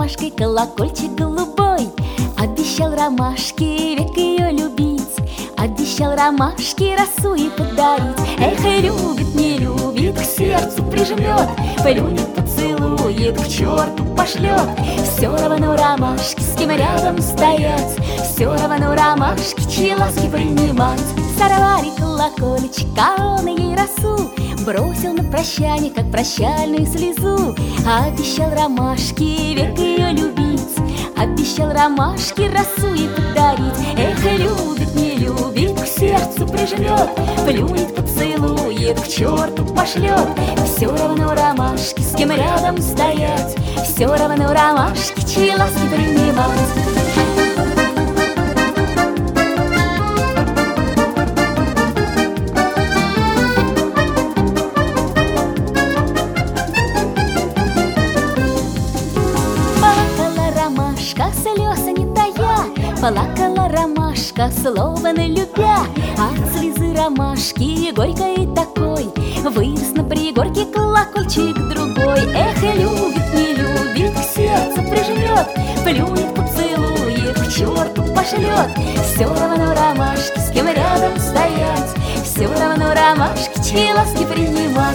ромашкой колокольчик голубой. Обещал ромашке век ее любить, обещал ромашке росу и подарить. Эх, любит, не любит, к сердцу прижмет, плюнет, поцелует, к черту пошлет. Все равно ромашки, с кем рядом стоять, все равно ромашки, чьи ласки принимать. Сорвали колокольчик, а он ей росу бросил на прощание, как прощальную слезу. Обещал ромашке век ее любить, обещал ромашке росу ей подарить. Эх, любит, не любит, к сердцу прижмет, плюнет, поцелует, к черту пошлет. Все равно ромашки, с кем рядом стоять, все равно ромашки, чьи ласки принимать. Слез не тая, плакала ромашка, словно любя. От слезы ромашки горькой такой вырос на пригорке колокольчик другой. Эх, любит, не любит, к сердцу прижмет, плюнет, поцелует, к черту пошлет. Все равно ромашки, с кем рядом стоять, все равно ромашки, чьи ласки принимать.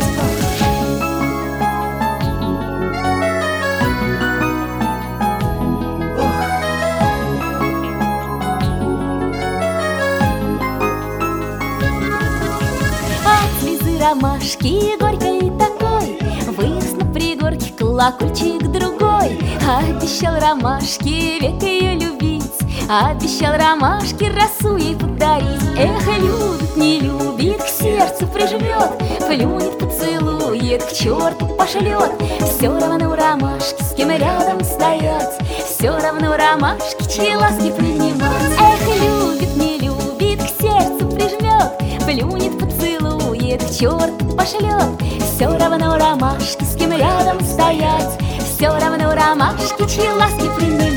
Ромашки горькой такой вырос на пригорке колокольчик другой. Обещал ромашке век ее любить, обещал ромашке росу ей подарить. Эх, любит, не любит, к сердцу прижмет, плюнет, поцелует, к черту пошлет. Все равно ромашки, с кем рядом стоять, все равно ромашки, чьи ласки принимать. Эх, любит, не любит, к сердцу прижмет, плюнет, поцелует, к черту пошлет. Все равно ромашки, с кем рядом стоять, все равно ромашки, чьи ласки принимать.